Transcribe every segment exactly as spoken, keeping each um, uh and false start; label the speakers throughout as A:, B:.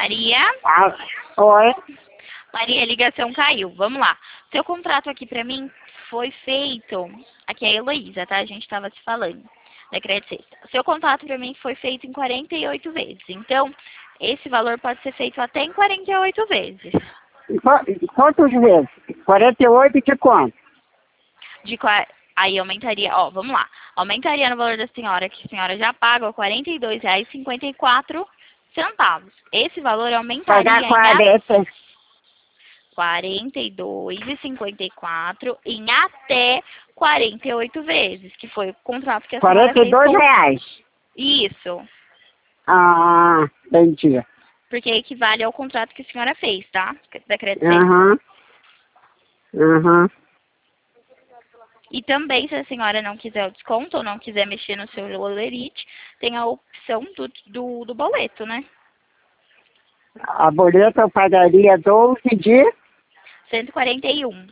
A: Maria?
B: Ah, oi?
A: Maria, a ligação caiu. Vamos lá. Seu contrato aqui pra mim foi feito... Aqui é a Heloísa, tá? A gente tava se falando. Da Crédito Sexta. Seu contrato pra mim foi feito em quarenta e oito vezes. Então, esse valor pode ser feito até em quarenta e oito vezes.
B: Qu- Quantas vezes? quarenta e oito de quanto?
A: De qua... Aí aumentaria, ó, vamos lá. Aumentaria no valor da senhora, que a senhora já paga quarenta e dois reais e cinquenta e quatro centavos. Esse valor aumentaria
B: Pagar
A: em
B: quarenta.
A: quarenta e dois reais e cinquenta e quatro centavos em até quarenta e oito vezes, que foi o contrato que a senhora
B: quarenta e
A: fez
B: dois
A: com...
B: reais.
A: Isso,
B: Ah, entendi.
A: porque equivale ao contrato que a senhora fez, tá? Da Crédito.
B: Aham. Aham.
A: E também, se a senhora não quiser o desconto ou não quiser mexer no seu Olerite, tem a opção do, do, do boleto, né?
B: A boleta eu pagaria doze de...
A: cento e quarenta e um.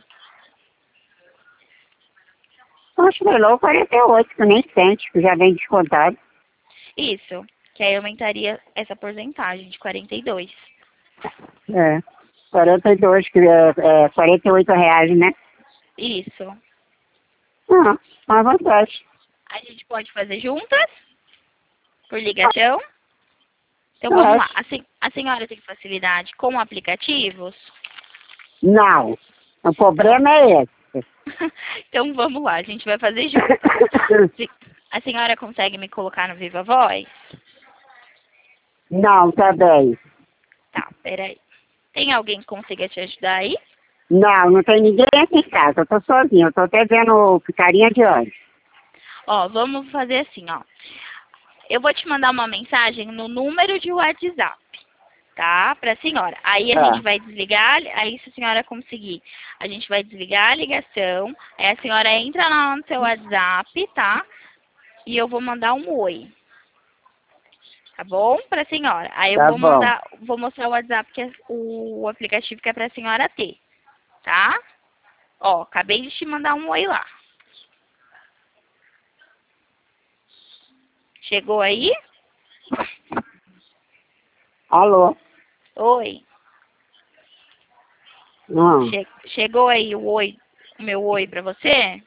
B: Acho melhor quarenta e oito, que nem sente, que já vem descontado.
A: Isso, que aí aumentaria essa porcentagem de quarenta e dois.
B: É. quarenta e dois, que é, é quarenta e oito reais, né?
A: Isso.
B: Ah, uma vantagem.
A: A gente pode fazer juntas, por ligação. Então
B: Eu
A: vamos lá.
B: acho.
A: A, sen a senhora tem facilidade com aplicativos?
B: Não. O problema é esse.
A: Então vamos lá, a gente vai fazer juntas. Se- A senhora consegue me colocar no Viva Voz?
B: Não, tá bem.
A: Tá, peraí. Tem alguém que consiga te ajudar aí?
B: Não, não tem ninguém aqui em casa. Eu tô sozinho. Eu tô até vendo carinha de anjo.
A: Ó, vamos fazer assim, ó. Eu vou te mandar uma mensagem no número de WhatsApp, tá? Pra senhora. Aí a
B: Tá.
A: gente vai desligar, aí se a senhora conseguir, a gente vai desligar a ligação, aí a senhora entra lá no seu WhatsApp, tá? E eu vou mandar um oi. Tá bom? Pra senhora. Aí eu
B: Tá
A: vou
B: bom.
A: mandar, vou mostrar o WhatsApp, que é o aplicativo que é pra senhora ter, tá? Ó, acabei de te mandar um oi lá. Chegou aí?
B: Alô?
A: Oi.
B: Não.
A: Che chegou aí o oi, o meu oi pra você?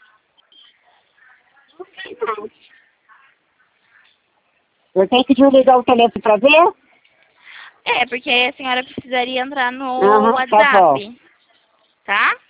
B: Eu tenho que desligar o telefone pra ver?
A: É, porque aí a senhora precisaria entrar no
B: Aham, tá bom.
A: WhatsApp, tá?